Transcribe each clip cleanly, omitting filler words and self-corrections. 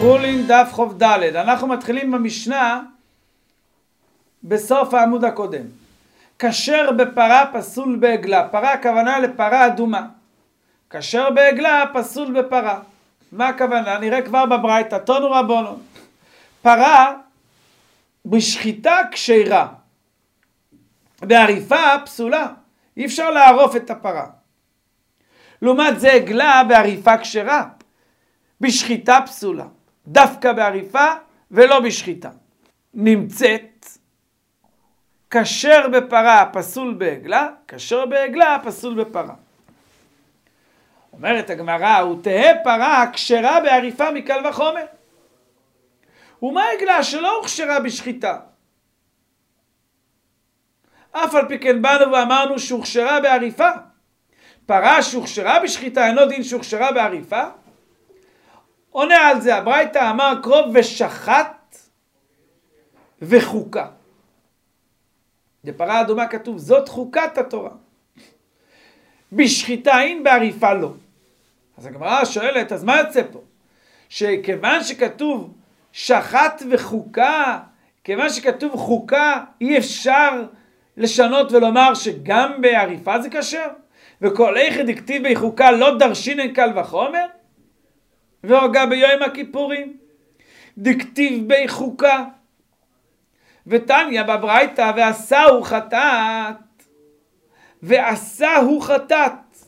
חולין דף חוב ד'. אנחנו מתחילים במשנה בסוף העמוד הקודם. כשר בפרה פסול בעגלה. פרה הכוונה לפרה אדומה. כשר בעגלה פסול בפרה. מה הכוונה? נראה כבר בברייתא, תנו רבונן. פרה בשחיטה כשרה, בעריפה פסולה. אי אפשר לערוף את הפרה. לעומת זה עגלה בעריפה כשרה, בשחיטה פסולה. דווקא בעריפה ולא בשחיטה. נמצאת כשר בפרה פסול בעגלה, כשר בעגלה פסול בפרה. אומרת הגמרא, ותהא פרה כשרה בעריפה מקל וחומר. ומה עגלה שלא הוכשרה בשחיטה? אף על פי כן באנו ואמרנו שהוכשרה בעריפה. פרה שהוכשרה בשחיטה אינו דין שהוכשרה בעריפה? עונה על זה הברייתא, אמר קרוב ושחט וחוקה. בפרה אדומה כתוב זאת חוקת התורה. בשחיטה אין, בעריפה לא. אז הגמרא שואלת, אז מה יוצא פה? שכיוון שכתוב שחט וחוקה, כיוון שכתוב חוקה, אי אפשר לשנות ולומר שגם בעריפה זה כשר? וכל איכא דכתיב בחוקה לא דרשינן קל וחומר? והוגה ביום הכיפורים דכתיב בחוקה. ותניא בברייתא ועשהו חטאת. ועשהו חטאת.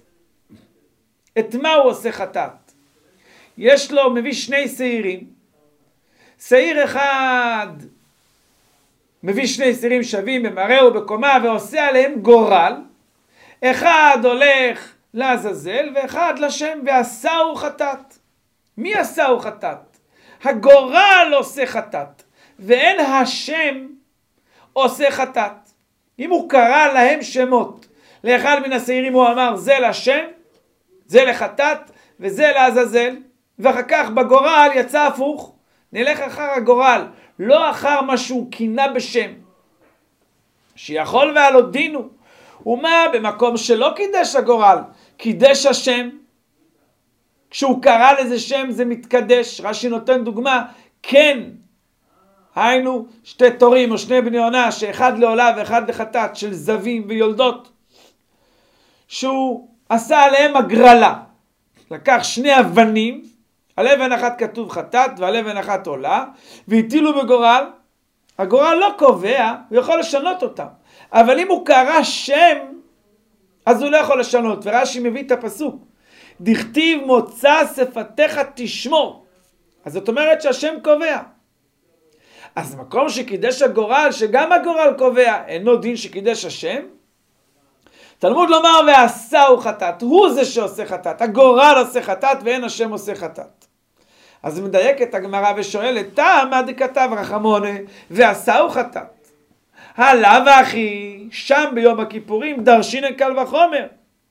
את מה הוא עושה חטאת? יש לו, מביא שני שעירים. שעיר אחד מביא שני שעירים שווים במראה ובקומה ועושה עליהם גורל. אחד הולך לעזאזל ואחד לשם, ועשהו חטאת. מי עשהו חטאת? הגורל עושה חטאת, ואין השם עושה חטאת. אם הוא קרא להם שמות, לאחד מן השעירים הוא אמר זה לשם, זה לחטאת וזה לעזאזל, ואחר כך בגורל יצא הפוך. נלך אחר הגורל, לא אחר מה שהוא כינה בשם. שיכול ועלו דינו. ומה במקום שלא קידש הגורל, קידש השם. כשהוא קרא לזה שם זה מתקדש. רש"י נותן דוגמה, כן, היינו שתי תורים או שני בני עונה, שאחד לעולה ואחד לחטאת, של זבים ויולדות, שהוא עשה עליהם הגרלה. לקח שני אבנים, על אבן אחת כתוב חטאת ועל אבן אחת עולה, והטילו בגורל. הגורל לא קובע, הוא יכול לשנות אותם. אבל אם הוא קרא שם, אז הוא לא יכול לשנות. ורש"י מביא את הפסוק, דכתיב מוצא שפתיך תשמור. אז זאת אומרת שהשם קובע. אז מקום שקידש הגורל, שגם הגורל קובע, אינו דין שקידש השם? תלמוד לומר ועשהו חטאת, הוא זה שעושה חטאת, הגורל עושה חטאת ואין השם עושה חטאת. אז מדייקת הגמרא ושואלת, תמה דכתב רחמונה ועשהו חטאת. הלא ואחי, שם ביום הכיפורים דרשינן קל וחומר.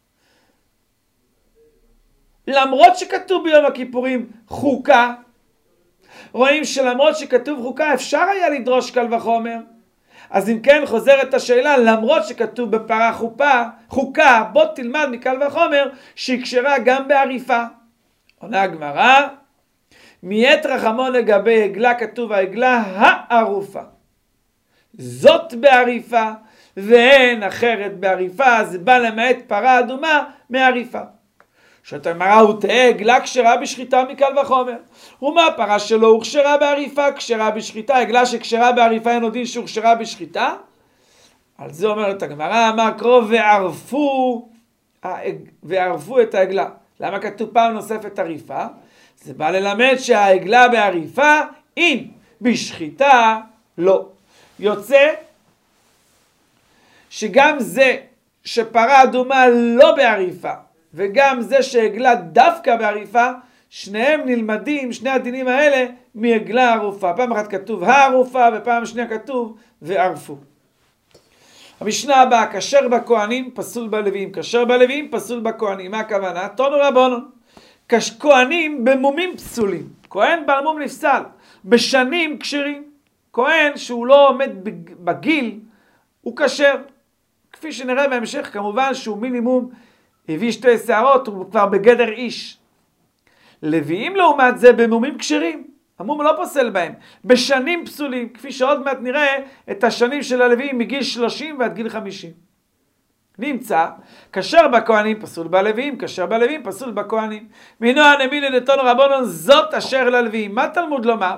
למרות שכתוב ביום הכיפורים חוקה, רואים שלמרות שכתוב חוקה אפשר היה לדרוש קל וחומר. אז אם כן חוזרת השאלה, למרות שכתוב בפרה חוקה, בוא תלמד מקל וחומר שהיא כשרה גם בעריפה. עונה הגמרא, מיית רחמון לגבי עגלה כתוב העגלה הערופה. זאת בעריפה ואין אחרת בעריפה, זה בא למעט פרה אדומה מעריפה. שאתה אמרה, הוא תהיה עגלה כשרה בשחיטה מקל וחומר. ומה פרה שלו הוכשרה בעריפה, כשרה בשחיטה? עגלה שכשרה בעריפה אין עוד דין שהוכשרה בשחיטה? על זה אומרת הגמרא, אמר קרוב וערפו את העגלה. למה כתוב פעם נוספת עריפה? זה בא ללמד שהעגלה בעריפה, אם בשחיטה לא. יוצא שגם זה שפרה אדומה לא בעריפה, וגם זה שעגלה דווקא בעריפה, שניהם נלמדים, שני הדינים האלה, מעגלה ערופה. פעם אחת כתוב הערופה, ופעם שנייה כתוב וערפו. המשנה הבאה, כשר בכהנים, פסול בלוויים. כשר בלוויים, פסול בכהנים. מה הכוונה? תנו רבונן. כהנים במומים פסולים. כהן בעל מום נפסל. בשנים כשרים. כהן שהוא לא עומד בגיל, הוא כשר. כפי שנראה בהמשך, כמובן שהוא מינימום הביא שתי שערות, הוא כבר בגדר איש. לוויים לעומת זה במומים כשרים. המום לא פוסל בהם. בשנים פסולים, כפי שעוד מעט נראה את השנים של הלוויים מגיל 30 ועד גיל 50. נמצא, כשר בכהנים פסול בלוויים, כשר בלוויים פסול בכהנים. מנוע נמילי נתון רבונון, זאת אשר ללוויים. מה תלמוד לומר?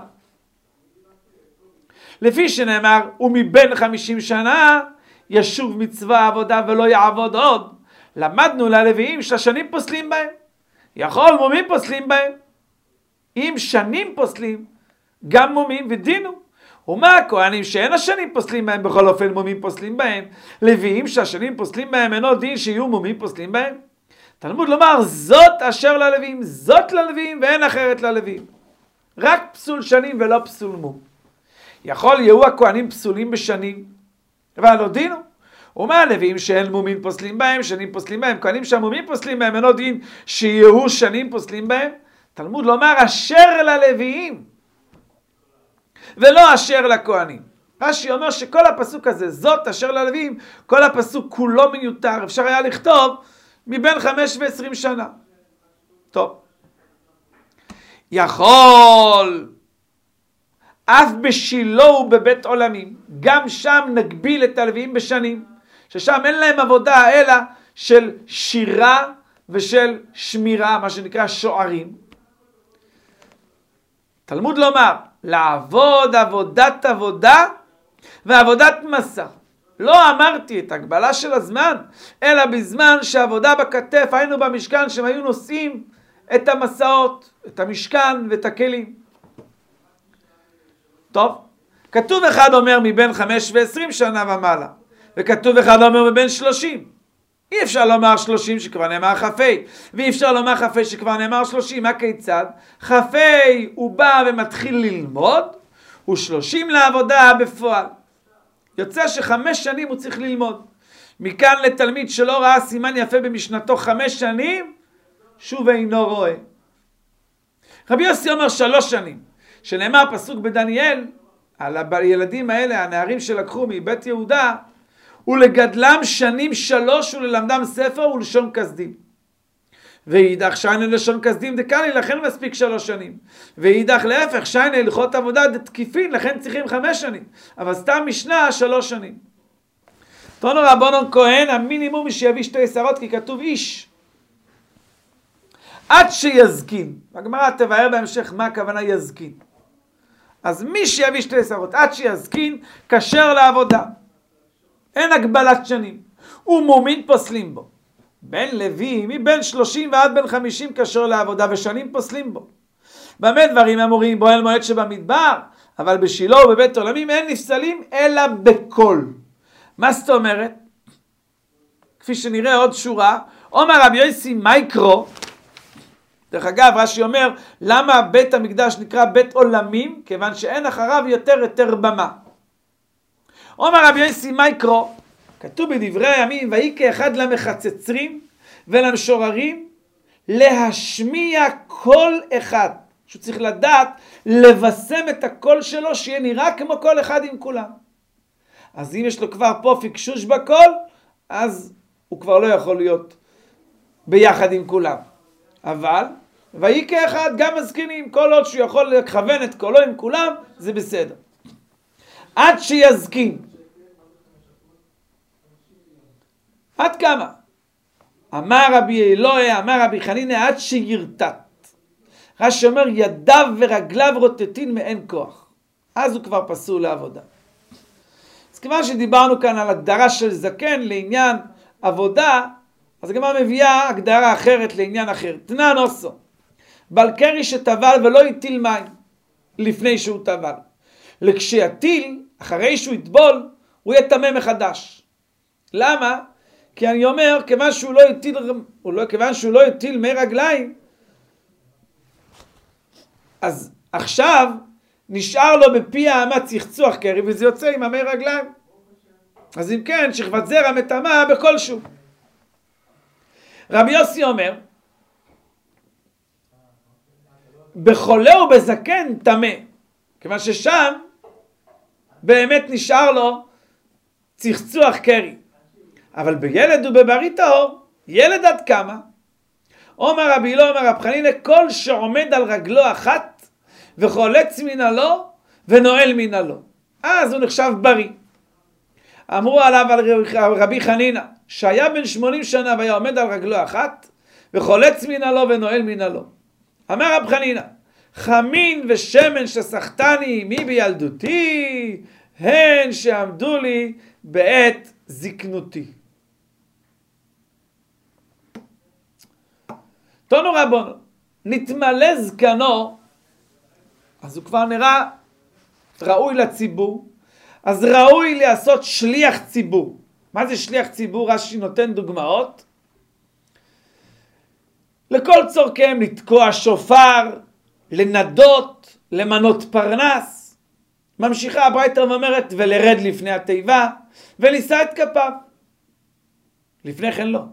לפי שנאמר, ומבין 50 שנה ישוב מצווה עבודה ולא יעבוד עוד. למדנו ללוויים שהשנים פוסלים בהם. יכול מומים פוסלים בהם. אם שנים פוסלים, גם מומים ודינו. ומה הכהנים שאין השנים פוסלים בהם, בכל אופן מומים פוסלים בהם. לוויים שהשנים פוסלים בהם, אינו דין שיהיו מומים פוסלים בהם. תלמוד לומר, זאת אשר ללוויים, זאת ללוויים ואין אחרת ללוויים. רק פסול שנים ולא פסול מום. יכול יהיו הכהנים פסולים בשנים, אבל לא דינו. ומה הלוויים שאין מומים פוסלים בהם, שנים פוסלים בהם, כהנים שהמומים פוסלים בהם, אינו דין שיהיו שנים פוסלים בהם. תלמוד לומר, אשר ללוויים, ולא אשר לכהנים. רש"י אומר שכל הפסוק הזה, זאת אשר ללוויים, כל הפסוק כולו מיותר, אפשר היה לכתוב מבין 5 ו-20 שנה. טוב. יכול, אף בשילה ובבית עולמים, גם שם נגביל את הלוויים בשנים, ששם אין להם עבודה אלא של שירה ושל שמירה, מה שנקרא שוערים. תלמוד לומר, לעבוד עבודת עבודה ועבודת מסע. לא אמרתי את הגבלה של הזמן, אלא בזמן שעבודה בכתף, היינו במשכן שהם היו נושאים את המסעות, את המשכן ואת הכלים. טוב, כתוב אחד אומר מבין 5 ו-20 שנה ומעלה, וכתוב אחד אומר מבין 30. אי אפשר לומר 30 שכבר נאמר חפי, ואי אפשר לומר חפי שכבר נאמר 30. מה כיצד? חפי הוא בא ומתחיל ללמוד, ו30 לעבודה בפועל. יוצא ש5 שנים הוא צריך ללמוד. מכאן לתלמיד שלא ראה סימן יפה במשנתו 5 שנים, שוב אינו רואה. רבי יוסי אומר 3 שנים, שנאמר פסוק בדניאל, על הילדים האלה, הנערים שלקחו מבית יהודה, ולגדלם שנים 3 וללמדם ספר ולשון כסדים. ואידך שיינה לשון כסדים דקלי, לכן מספיק 3 שנים. ואידך להפך שיינה הלכות עבודה דתקיפין, לכן צריכים 5 שנים. אבל סתם משנה 3 שנים. תנו רבונון כהן, המינימום שיביא 2 שערות, כי כתוב איש. עד שיזקין. הגמרא תבאר בהמשך מה הכוונה יזקין. אז מי שיביא 2 שערות, עד שיזקין, כשר לעבודה. אין הגבלת שנים. ומומין פוסלים בו. בין לוי, מבין 30 ועד בין 50 כשר לעבודה, ושנים פוסלים בו. במה דברים אמורים? בו אל מועד שבמדבר, אבל בשילה ובבית עולמים אין נפסלים אלא בכל. מה זאת אומרת? כפי שנראה עוד שורה, אומר רבי יוסי מייקרו, דרך אגב רש"י אומר, למה בית המקדש נקרא בית עולמים? כיוון שאין אחריו יותר במה. אומר רבי יוסי מייקרו, כתוב בדברי הימים, ויהי כאחד למחצצרים ולמשוררים, להשמיע כל אחד. שהוא צריך לדעת לבשם את הקול שלו, שיהיה נראה כמו כל אחד עם כולם. אז אם יש לו כבר פה פיקשוש בקול, אז הוא כבר לא יכול להיות ביחד עם כולם. אבל, ויהי כאחד, גם הזקנים, כל עוד שהוא יכול לכוון את קולו עם כולם, זה בסדר. עד שיזקין. עד כמה? אמר רבי אלוהי, אמר רבי חנינא, עד שירטט. רש"י אומר, ידיו ורגליו רוטטין מאין כוח. אז הוא כבר פסול לעבודה. אז כיוון שדיברנו כאן על הגדרה של זקן לעניין עבודה, אז הגמרא מביאה הגדרה אחרת לעניין אחר. תנן עושו. בעל קרי שטבל ולא יטיל מים לפני שהוא טבל. לכשיטיל, אחרי שהוא יטבול, הוא יטמא מחדש. למה? כי אני אומר, כיוון שהוא לא יטיל מי רגליים, אז עכשיו נשאר לו בפי האמה צחצוח קרי, וזה יוצא עם המי רגליים. אז אם כן, שכבת זרע מטמאה בכלשהו. רבי יוסי אומר, בחולה ובזקן טמא, כיוון ששם באמת נשאר לו צחצוח קרי. אבל בילד ובברי טהור, ילד עד כמה? אומר רבי אלוהי, אומר רב חנינא, כל שעומד על רגלו אחת וחולץ מנהלו ונועל מנהלו. אז הוא נחשב בריא. אמרו עליו על רבי חנינא, שהיה בן 80 שנה והיה עומד על רגלו אחת, וחולץ מנהלו ונועל מנהלו. אמר רב חנינא, חמין ושמן שסחתני מי בילדותי, הן שעמדו לי בעת זקנותי. תנו רבונו, נתמלא זקנו, אז הוא כבר נראה ראוי לציבור, אז ראוי לעשות שליח ציבור. מה זה שליח ציבור? רש"י נותן דוגמאות. לכל צורכיהם, לתקוע שופר, לנדות, למנות פרנס. ממשיכה הברייתא ואומרת, ולרד לפני התיבה, ולישא את כפיו. לפני כן לא.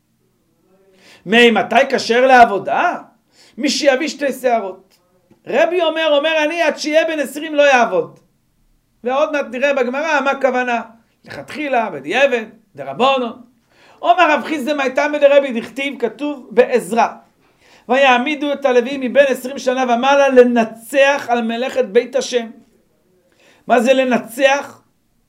מתי כשר לעבודה? מי שיביא 2 שערות. רבי אומר אני עד שיהיה בן 20 לא יעבוד. ועוד מעט נראה בגמרא מה הכוונה. לכתחילה, בדיעבד, דרבנן. אומר רב חיסדא מאיתמא דרבי דכתיב, כתוב בעזרא. ויעמידו את הלוויים מבין 20 שנה ומעלה לנצח על מלאכת בית השם. מה זה לנצח?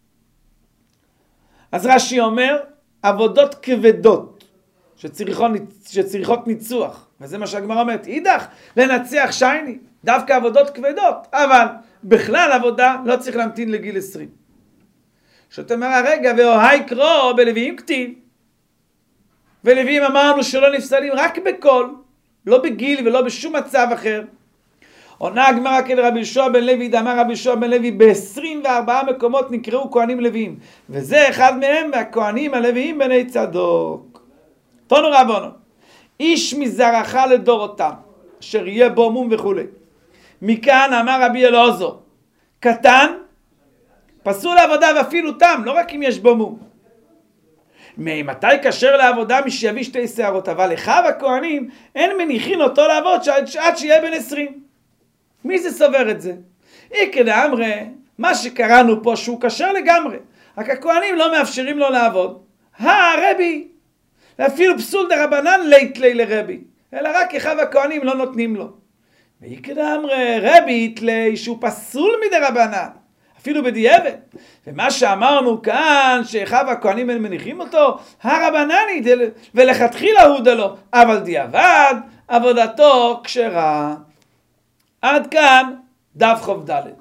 אז רש"י אומר, עבודות כבדות שצריכות ניצוח. וזה מה שהגמרא אומרת. אידך, לנצח שייני, דווקא עבודות כבדות. אבל בכלל עבודה לא צריך להמתין לגיל 20. שאתה אומר, רגע, ואוהי קרוא בלוויים כתיב. ולוויים אמרנו שלא נפסלים רק בקול, לא בגיל ולא בשום מצב אחר. עונה הגמרא כדרבי יהושע בן לוי, דאמר רבי יהושע בן לוי, ב-24 מקומות נקראו כהנים לוויים. וזה אחד מהם, והכהנים הלוויים בני צדוק. תנו רבנו, איש מזרעך לדורותם, אשר יהיה בו מום וכו'. מכאן אמר רבי אלעזר, קטן, פסול לעבודה ואפילו תם, לא רק אם יש בו מום. מתי כשר לעבודה מי שיביא 2 שערות, אבל אחיו הכהנים אין מניחין אותו לעבוד עד שיהיה בן 20. מי זה סובר את זה? כדאמרי, מה שקראנו פה שהוא כשר לגמרי, רק הכהנים לא מאפשרים לו לעבוד. רבי, אפילו פסול דרבנן לית לי לרבי, אלא רק אחיו הכהנים לא נותנים לו. כדאמרי, רבי יתלי שהוא פסול מדרבנן, אפילו בדיעבד. ומה שאמרנו כאן, שאחיו הכהנים הם מניחים אותו, הרבננית, ולכתחילה הוא דלו, אבל דיעבד, עבודתו כשרה. עד כאן דף ח"ד.